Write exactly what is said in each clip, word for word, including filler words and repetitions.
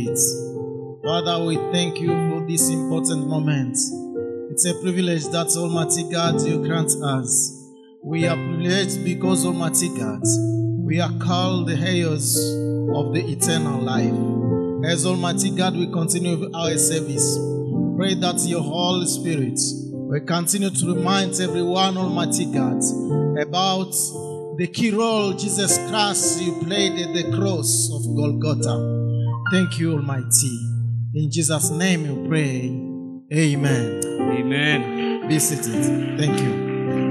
Spirit. Father, we thank you for this important moment. It's a privilege that Almighty God you grant us. We are privileged because Almighty God, we are called the heirs of the eternal life. As Almighty God, we continue with our service. Pray that your Holy Spirit will continue to remind everyone, Almighty God, about the key role Jesus Christ you played at the cross of Golgotha. Thank you, Almighty. In Jesus' name we pray. Amen. Amen. Be seated. Thank you.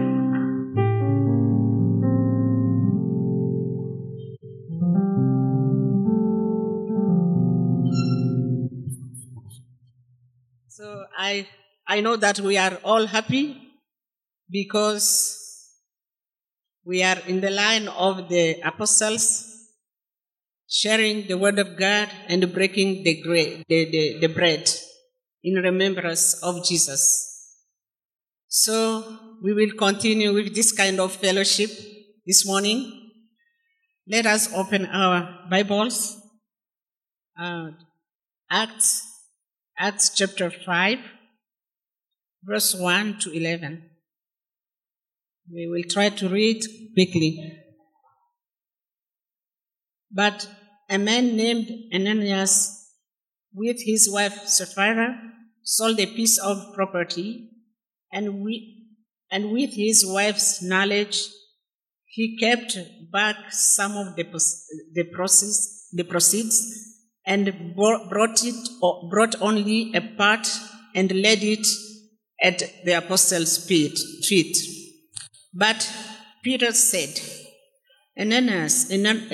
So I I know that we are all happy because we are in the line of the apostles, sharing the word of God and breaking the, gra- the, the, the bread in remembrance of Jesus. So we will continue with this kind of fellowship this morning. Let us open our Bibles. Uh, Acts, Acts chapter five, verse one to eleven. We will try to read quickly. But a man named Ananias, with his wife Sapphira, sold a piece of property, and, we, and with his wife's knowledge, he kept back some of the, the, proceeds, the proceeds and brought, it, brought only a part and laid it at the apostles' feet. But Peter said, Ananias,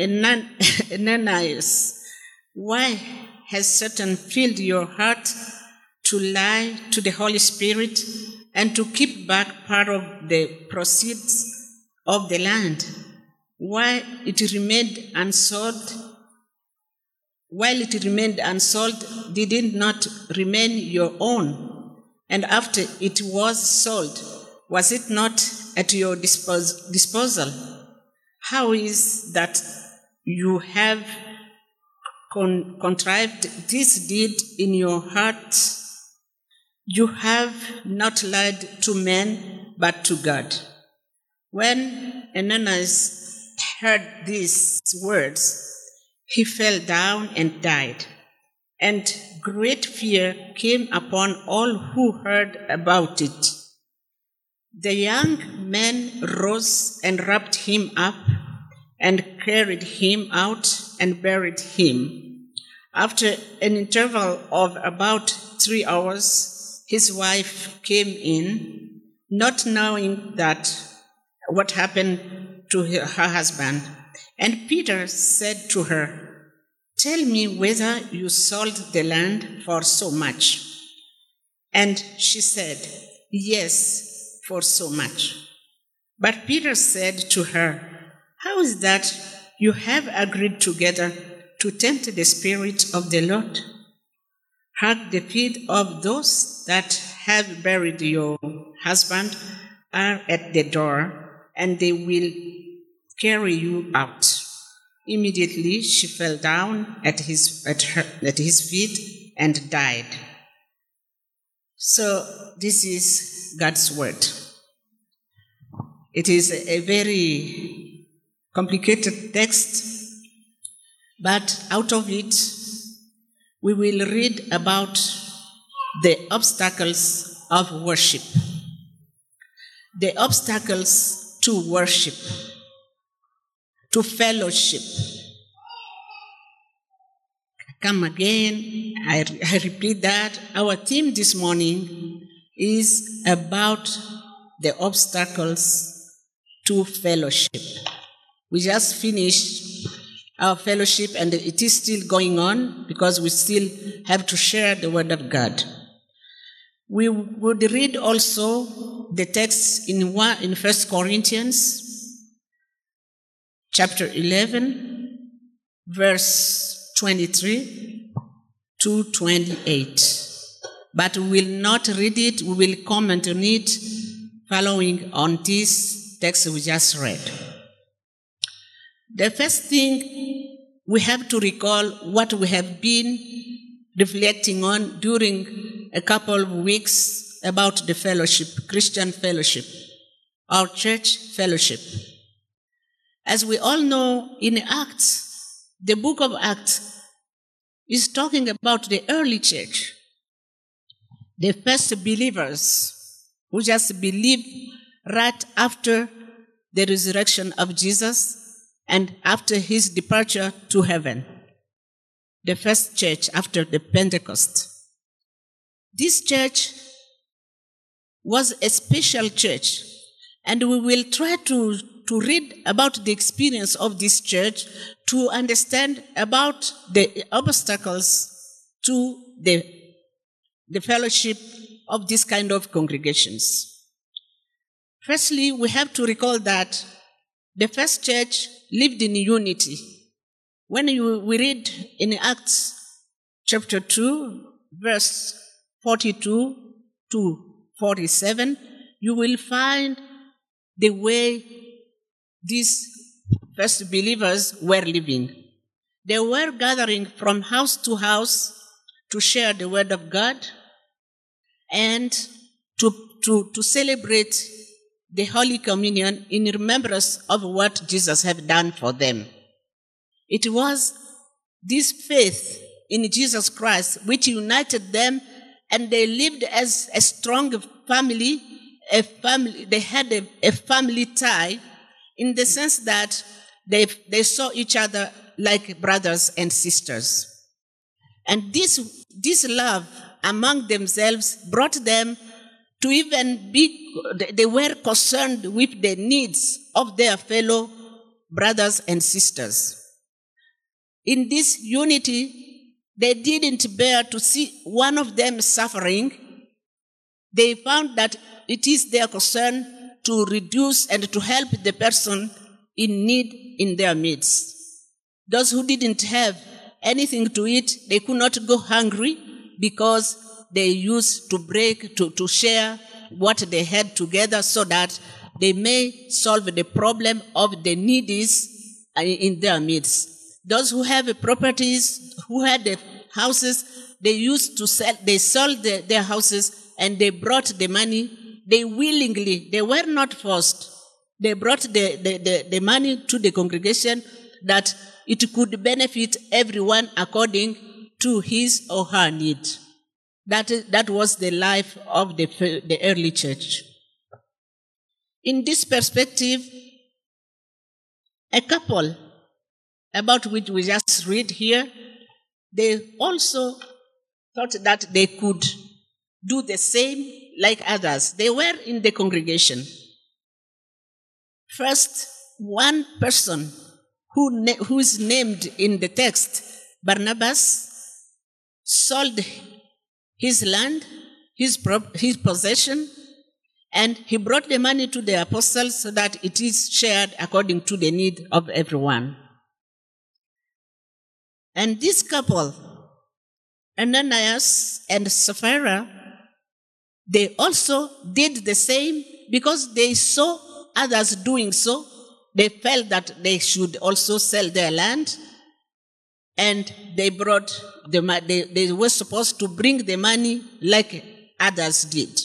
Ananias, why has Satan filled your heart to lie to the Holy Spirit and to keep back part of the proceeds of the land? Why it remained unsold? While it remained unsold, did it not remain your own? And after it was sold, was it not at your dispos- disposal? How is that you have con- contrived this deed in your heart? You have not lied to men, but to God. When Ananias heard these words, he fell down and died. And great fear came upon all who heard about it. The young man rose and wrapped him up and carried him out and buried him. After an interval of about three hours, his wife came in, not knowing that what happened to her husband. And Peter said to her, "Tell me whether you sold the land for so much." And she said, "Yes, for so much." But Peter said to her, "How is that you have agreed together to tempt the Spirit of the Lord? Hark, the feet of those that have buried your husband are at the door, and they will carry you out." Immediately she fell down at his, at her, at his feet and died. So this is God's word. It is a very complicated text, but out of it we will read about the obstacles of worship. The obstacles to worship, to fellowship. Come again, I, I repeat that. Our theme this morning is about the obstacles to fellowship. We just finished our fellowship and it is still going on because we still have to share the word of God. We would read also the text in one, in First Corinthians chapter eleven, verse twenty-three to twenty-eight. But we will not read it, we will comment on it following on this text we just read. The first thing we have to recall what we have been reflecting on during a couple of weeks about the fellowship, Christian fellowship, our church fellowship. As we all know, in Acts, the book of Acts is talking about the early church, the first believers who just believed right after the resurrection of Jesus and after his departure to heaven. The first church after the Pentecost. This church was a special church, and we will try to, to read about the experience of this church to understand about the obstacles to the, the fellowship of this kind of congregations. Firstly, we have to recall that the first church lived in unity. When you, we read in Acts chapter two, verse forty-two to forty-seven, you will find the way these first believers were living. They were gathering from house to house to share the word of God and to, to, to celebrate the Holy Communion in remembrance of what Jesus had done for them. It was this faith in Jesus Christ which united them, and they lived as a strong family, a family, they had a, a family tie in the sense that they, they saw each other like brothers and sisters. And this, this love among themselves brought them to even be, they were concerned with the needs of their fellow brothers and sisters. In this unity, they didn't bear to see one of them suffering. They found that it is their concern to reduce and to help the person in need in their midst. Those who didn't have anything to eat, they could not go hungry because they used to break, to, to share what they had together so that they may solve the problem of the needies in their midst. Those who have properties, who had the houses, they used to sell, they sold the, their houses and they brought the money. They willingly, they were not forced. They brought the, the, the, the money to the congregation that it could benefit everyone according to his or her need. That, that was the life of the, the early church. In this perspective, a couple about which we just read here, they also thought that they could do the same like others. They were in the congregation. First, one person who, who is named in the text, Barnabas, sold his land, his, his possession, and he brought the money to the apostles so that it is shared according to the need of everyone. And this couple, Ananias and Sapphira, they also did the same because they saw others doing so. They felt that they should also sell their land, and they brought the they, they were supposed to bring the money like others did.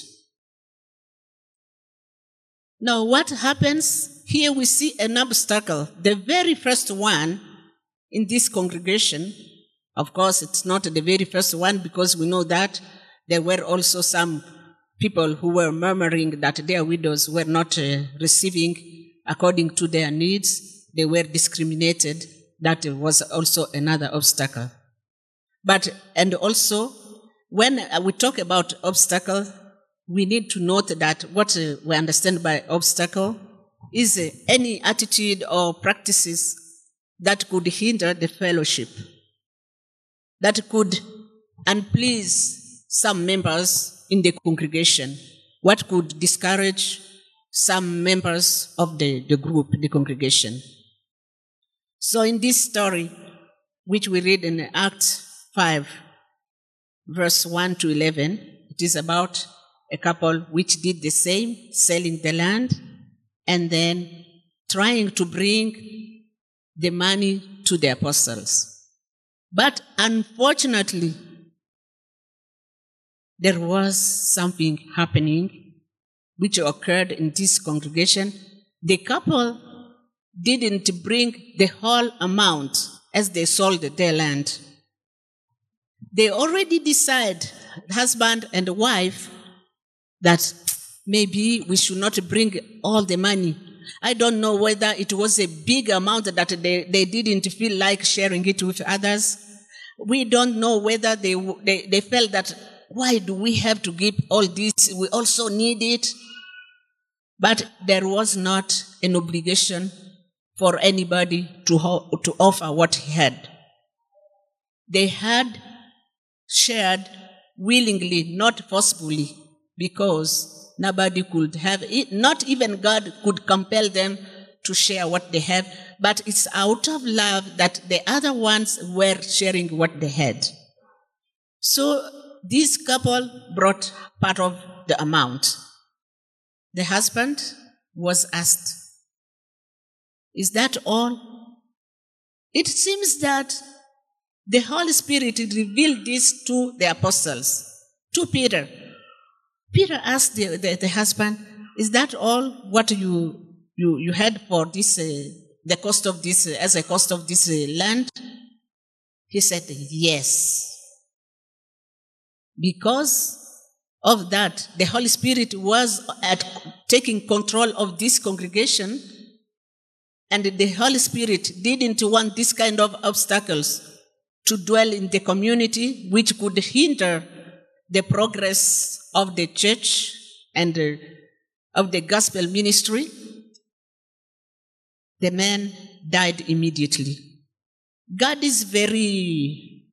Now, what happens? Here we see an obstacle. The very first one in this congregation, of course, it's not the very first one because we know that there were also some people who were murmuring that their widows were not uh, receiving according to their needs. They were discriminated. That was also another obstacle. But, and also, when we talk about obstacle, we need to note that what uh, we understand by obstacle is uh, any attitude or practices that could hinder the fellowship, that could unplease some members in the congregation, what could discourage some members of the, the group, the congregation. So in this story, which we read in Acts five, verse one to eleven, it is about a couple which did the same, selling the land and then trying to bring the money to the apostles. But unfortunately, there was something happening which occurred in this congregation. The couple didn't bring the whole amount as they sold their land. They already decided, husband and wife, that maybe we should not bring all the money. I don't know whether it was a big amount that they, they didn't feel like sharing it with others. We don't know whether they, they, they felt that, why do we have to give all this? We also need it. But there was not an obligation for anybody to, ho- to offer what he had. They had shared willingly, not forcefully, because nobody could have it. Not even God could compel them to share what they have, but it's out of love that the other ones were sharing what they had. So this couple brought part of the amount. The husband was asked, "Is that all?" It seems that the Holy Spirit revealed this to the apostles, to Peter. Peter asked the, the, the husband, "Is that all what you you, you had for this, uh, the cost of this, uh, as a cost of this uh, land?" He said, "Yes." Because of that, the Holy Spirit was at taking control of this congregation, and the Holy Spirit didn't want this kind of obstacles to dwell in the community, which could hinder the progress of the church and uh, of the gospel ministry. The man died immediately. God is very,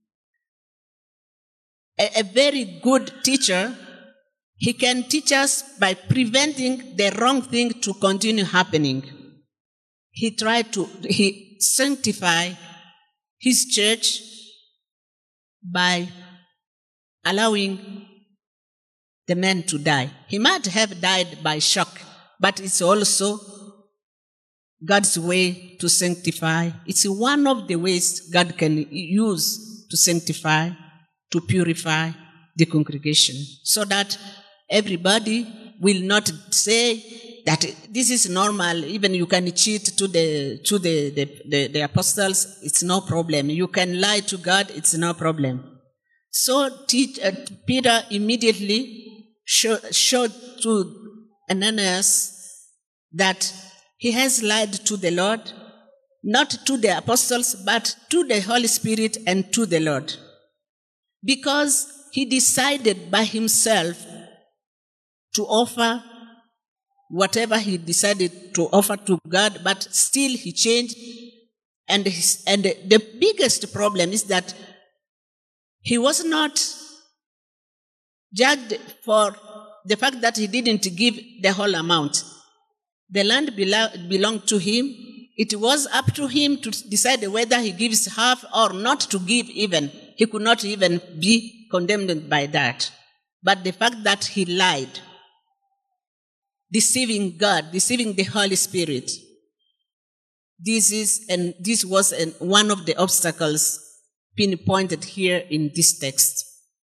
a, a very good teacher. He can teach us by preventing the wrong thing to continue happening. He tried to, he sanctify his church by allowing the man to die. He might have died by shock, but it's also God's way to sanctify. It's one of the ways God can use to sanctify, to purify the congregation, so that everybody will not say that this is normal. Even you can cheat to the to the, the, the, the apostles, it's no problem. You can lie to God, it's no problem. So teach, uh, Peter immediately show, showed to Ananias that he has lied to the Lord, not to the apostles, but to the Holy Spirit and to the Lord. Because he decided by himself to offer whatever he decided to offer to God, but still he changed. And, his, and the biggest problem is that he was not judged for the fact that he didn't give the whole amount. The land belo- belonged to him. It was up to him to decide whether he gives half or not to give even. He could not even be condemned by that. But the fact that he lied, deceiving God, deceiving the Holy Spirit, this is and this was an, one of the obstacles pinpointed here in this text.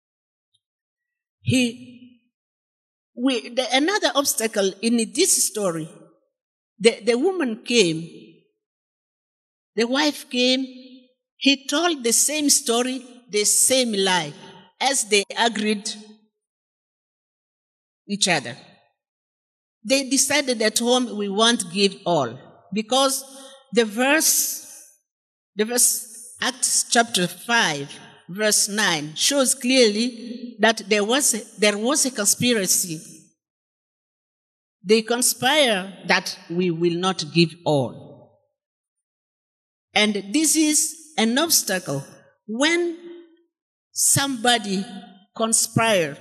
He, we, the, another obstacle in this story, the, the woman came, the wife came, he told the same story, the same lie, as they agreed each other. They decided at home, we won't give all. Because the verse, the verse, Acts chapter five, verse nine, shows clearly that there was a, there was a conspiracy. They conspire that we will not give all. And this is an obstacle. When somebody conspires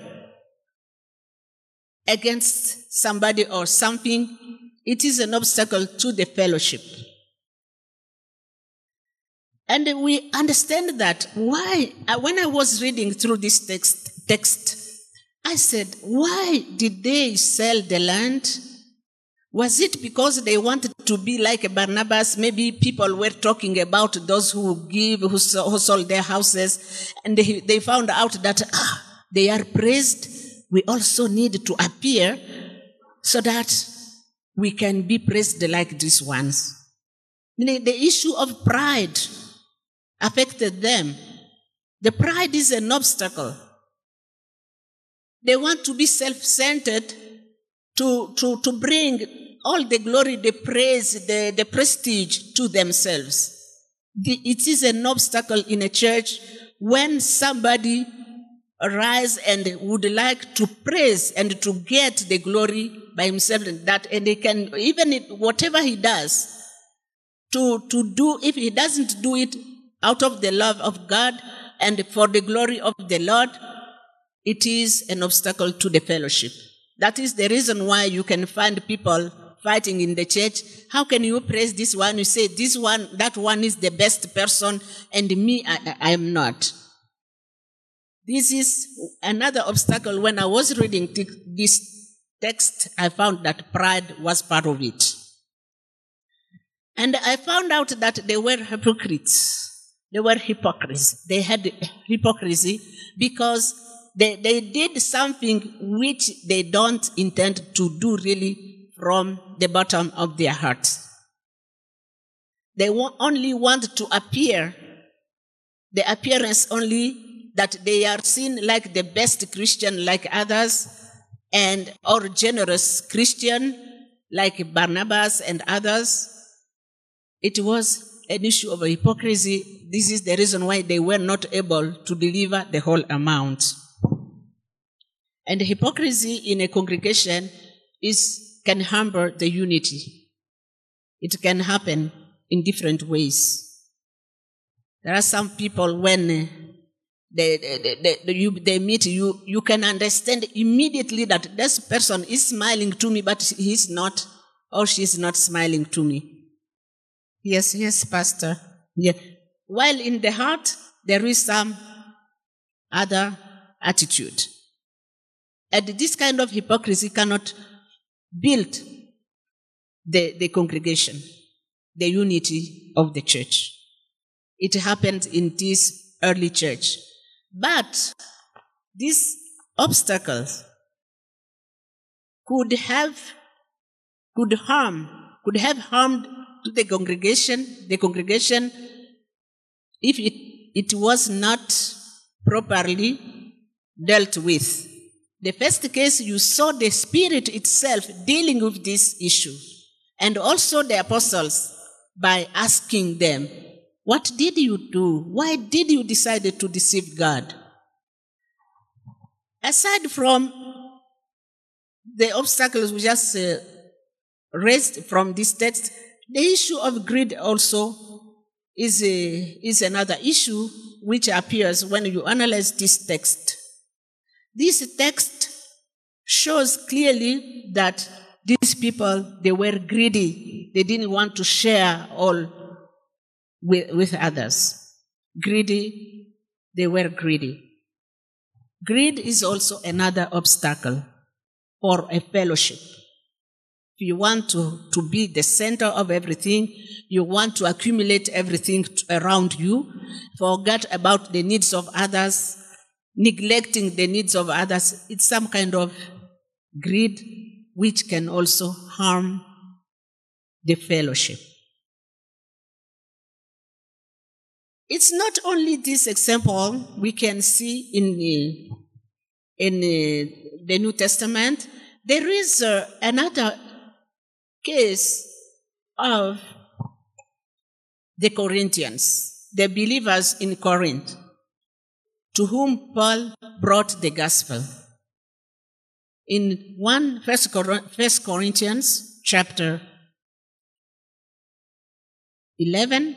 against somebody or something, it is an obstacle to the fellowship. And we understand that. Why? When I was reading through this text, text, I said, why did they sell the land? Was it because they wanted to be like Barnabas? Maybe people were talking about those who give, who sold their houses, and they, they found out that ah, they are praised, we also need to appear so that we can be praised like these ones. Meaning the issue of pride affected them. The pride is an obstacle. They want to be self-centered, to, to, to bring all the glory, the praise, the, the prestige to themselves. The, it is an obstacle in a church when somebody arises and would like to praise and to get the glory by himself, and that, and they can, even if, whatever he does, to, to do, if he doesn't do it out of the love of God and for the glory of the Lord, it is an obstacle to the fellowship. That is the reason why you can find people fighting in the church. How can you praise this one? You say this one, that one is the best person, and me, I, I am not. This is another obstacle. When I was reading t- this text, I found that pride was part of it. And I found out that they were hypocrites. They were hypocrites. They had hypocrisy because they, they did something which they don't intend to do really from the bottom of their hearts. They only want to appear, the appearance only that they are seen like the best Christian like others, and or generous Christian like Barnabas and others. It was an issue of hypocrisy. This is the reason why they were not able to deliver the whole amount. And hypocrisy in a congregation is can hamper the unity. It can happen in different ways. There are some people when they, they, they, they, you, they meet you, you can understand immediately that this person is smiling to me, but he's not, or she's not smiling to me. Yes, yes, Pastor. Yeah. While in the heart, there is some other attitude. And this kind of hypocrisy cannot build the, the congregation, the unity of the church. It happened in this early church. But these obstacles could have, could harm, could have harmed to the congregation, the congregation, if it, it was not properly dealt with. The first case, you saw the Spirit itself dealing with this issue, and also the apostles by asking them, what did you do? Why did you decide to deceive God? Aside from the obstacles we just uh, raised from this text, the issue of greed also is, a, is another issue which appears when you analyze this text. This text shows clearly that these people, they were greedy. They didn't want to share all with, with others. Greedy, they were greedy. Greed is also another obstacle for a fellowship. If you want to, to be the center of everything, you want to accumulate everything around you, forget about the needs of others, neglecting the needs of others, it's some kind of greed which can also harm the fellowship. It's not only this example we can see in the, in the, the New Testament. There is uh, another case of the Corinthians, the believers in Corinth, to whom Paul brought the gospel. In one First Corinthians chapter eleven,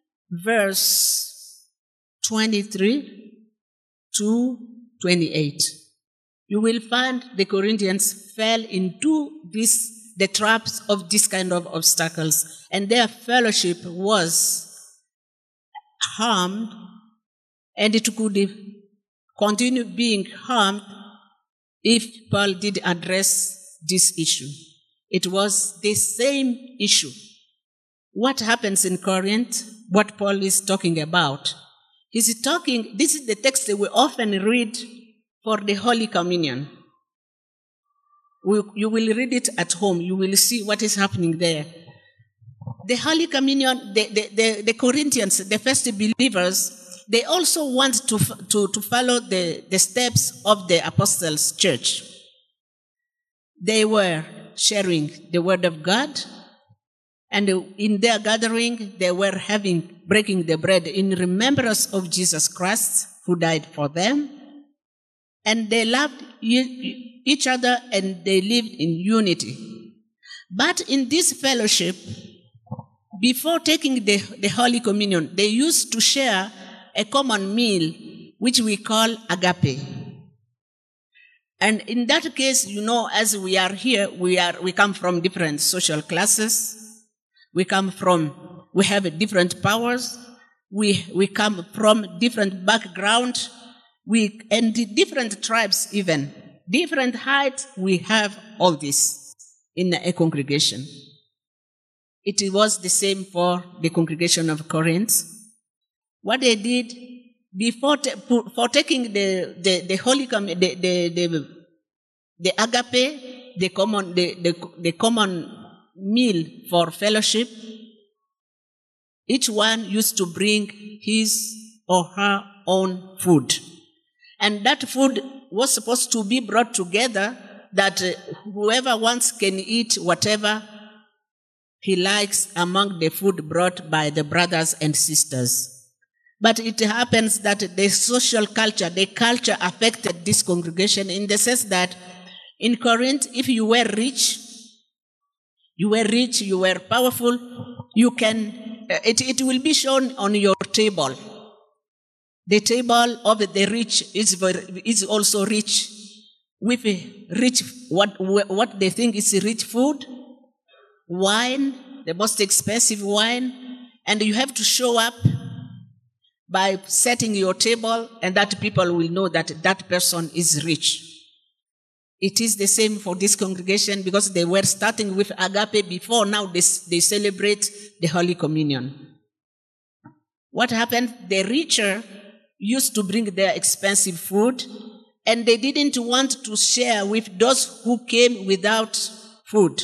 verse twenty-three to twenty-eight, you will find the Corinthians fell into this, the traps of this kind of obstacles, and their fellowship was harmed, and it could continue being harmed if Paul did address this issue. It was the same issue. What happens in Corinth, what Paul is talking about, he's talking, this is the text that we often read for the Holy Communion. We, you will read it at home. You will see what is happening there. The Holy Communion, the, the, the, the Corinthians, the first believers, they also want to, to, to follow the, the steps of the Apostles' Church. They were sharing the Word of God, and in their gathering, they were having, breaking the bread in remembrance of Jesus Christ, who died for them. And they loved each other and they lived in unity. But in this fellowship, before taking the, the Holy Communion, they used to share a common meal, which we call agape. And in that case, you know, as we are here, we are we come from different social classes. We come from, we have different powers. We we come from different background. We and different tribes even, different heights. We have all this in a congregation. It was the same for the congregation of Corinth. What they did before ta- for taking the the, the holy com- the, the the the agape, the common the, the the common meal for fellowship, each one used to bring his or her own food. And that food was supposed to be brought together that uh, whoever wants can eat whatever he likes among the food brought by the brothers and sisters. But it happens that the social culture, the culture affected this congregation in the sense that in Corinth, if you were rich, you were rich, you were powerful, you can, uh, it, it will be shown on your table. The table of the rich is, very, is also rich with rich, what, what they think is rich food, wine, the most expensive wine, and you have to show up by setting your table, and that people will know that that person is rich. It is the same for this congregation because they were starting with agape before. Now they, they celebrate the Holy Communion. What happened? The richer used to bring their expensive food, and they didn't want to share with those who came without food.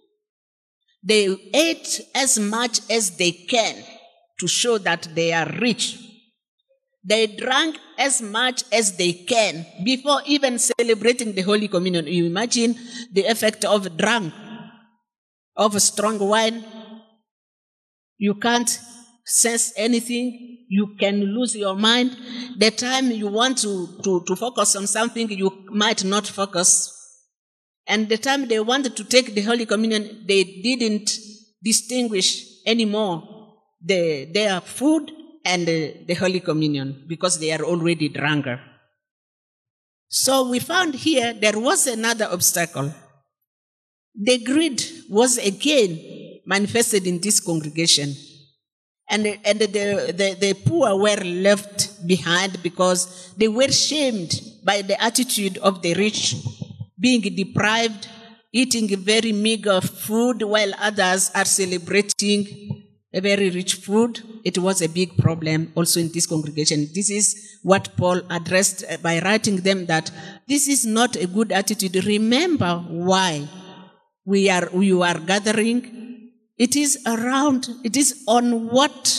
They ate as much as they can to show that they are rich. They drank as much as they can before even celebrating the Holy Communion. You imagine the effect of drunk, of strong wine. You can't sense anything. You can lose your mind. The time you want to, to, to focus on something, you might not focus. And the time they wanted to take the Holy Communion, they didn't distinguish anymore the, their food and the, the Holy Communion because they are already drunker. So we found here there was another obstacle. The greed was again manifested in this congregation. And, and the, the, the poor were left behind because they were shamed by the attitude of the rich, being deprived, eating very meager food while others are celebrating a very rich food. It was a big problem also in this congregation. This is what Paul addressed by writing them that this is not a good attitude. Remember why we are, we are gathering. It is around, it is on what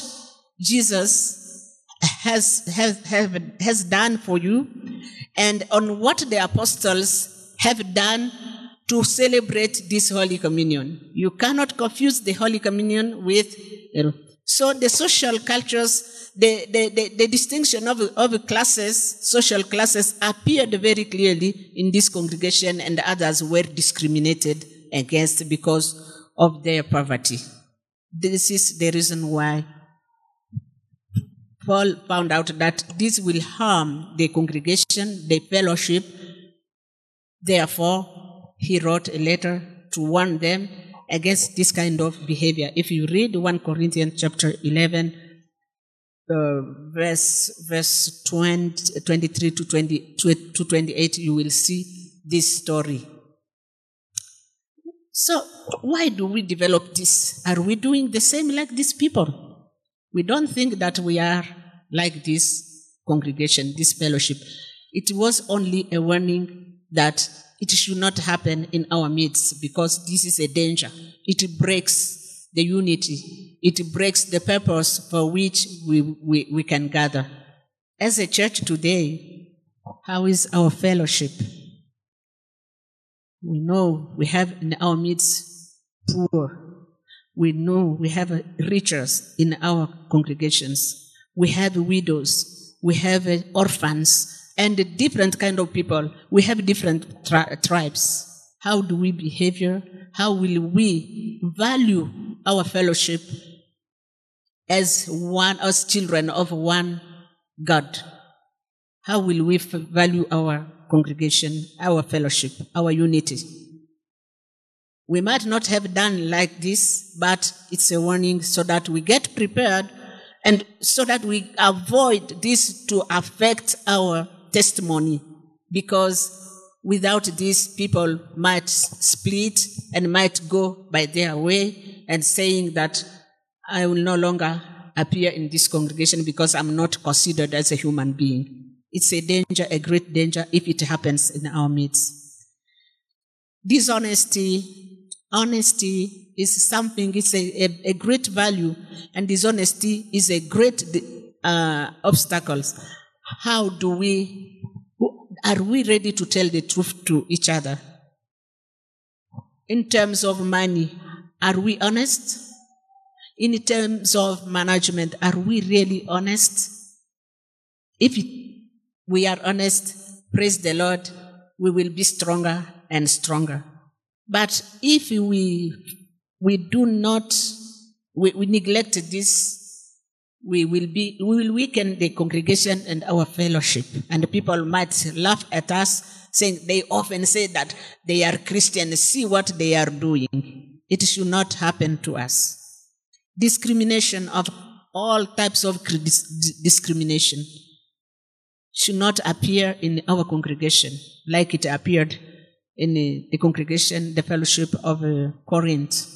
Jesus has, has, have, has done for you and on what the apostles have done to celebrate this Holy Communion. You cannot confuse the Holy Communion with... So the social cultures, the, the, the, the distinction of, of classes, social classes, appeared very clearly in this congregation, and others were discriminated against because of their poverty. This is the reason why Paul found out that this will harm the congregation, the fellowship. Therefore, he wrote a letter to warn them against this kind of behavior. If you read First Corinthians chapter eleven, uh, verse, verse twenty, twenty-three to, twenty, to twenty-eight, you will see this story. So, why do we develop this? Are we doing the same like these people? We don't think that we are like this congregation, this fellowship. It was only a warning that it should not happen in our midst because this is a danger. It breaks the unity. It breaks the purpose for which we, we, we can gather. As a church today, how is our fellowship? We know we have in our midst poor. We know we have riches in our congregations. We have widows. We have orphans and different kind of people. We have different tri- tribes. How do we behave here? How will we value our fellowship as one, as children of one God? How will we f- value our congregation, our fellowship, our unity? We might not have done like this, but it's a warning so that we get prepared and so that we avoid this to affect our testimony. Because without this, people might split and might go by their way and saying that I will no longer appear in this congregation because I'm not considered as a human being. It's a danger, a great danger, if it happens in our midst. Dishonesty, honesty is something, it's a, a, a great value, and dishonesty is a great uh, obstacle. How do we, are we ready to tell the truth to each other? In terms of money, are we honest? In terms of management, are we really honest? If we are honest, praise the Lord, we will be stronger and stronger. But if we we do not, we, we neglect this, we will be we will weaken the congregation and our fellowship. And people might laugh at us, saying they often say that they are Christians, see what they are doing. It should not happen to us. Discrimination of all types of discrimination should not appear in our congregation like it appeared in the, the congregation, the fellowship of uh, Corinth.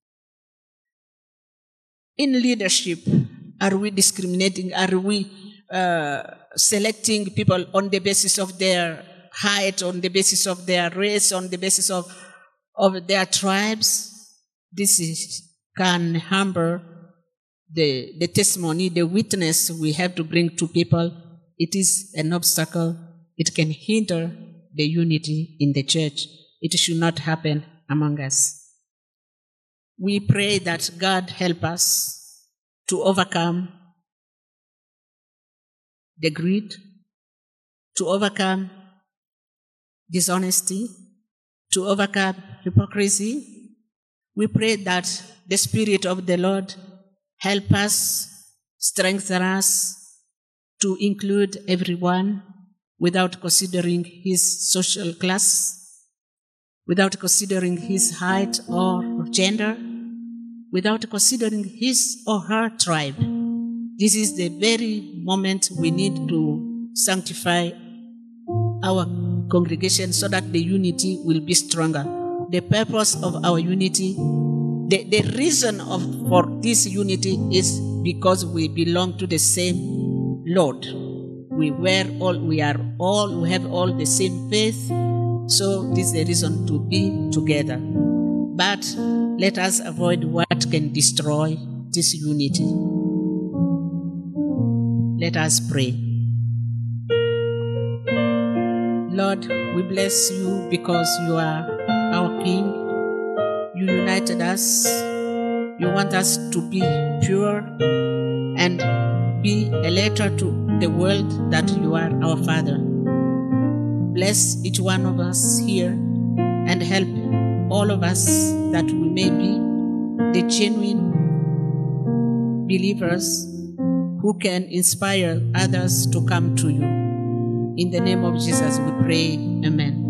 In leadership, are we discriminating? Are we uh, selecting people on the basis of their height, on the basis of their race, on the basis of, of their tribes? This is, can hamper the, the testimony, the witness we have to bring to people. It is an obstacle. It can hinder the unity in the church. It should not happen among us. We pray that God help us to overcome the greed, to overcome dishonesty, to overcome hypocrisy. We pray that the Spirit of the Lord help us, strengthen us to include everyone without considering his social class, without considering his height or gender, without considering his or her tribe. This is the very moment we need to sanctify our congregation so that the unity will be stronger. The purpose of our unity, the, the reason of for this unity is because we belong to the same Lord. We were all, we are all, we have all the same faith. So this is the reason to be together. But let us avoid what can destroy this unity. Let us pray. Lord, we bless you because you are our King. You united us. You want us to be pure and be a letter to the world that you are our Father. Bless each one of us here and help all of us that we may be the genuine believers who can inspire others to come to you. In the name of Jesus we pray, amen.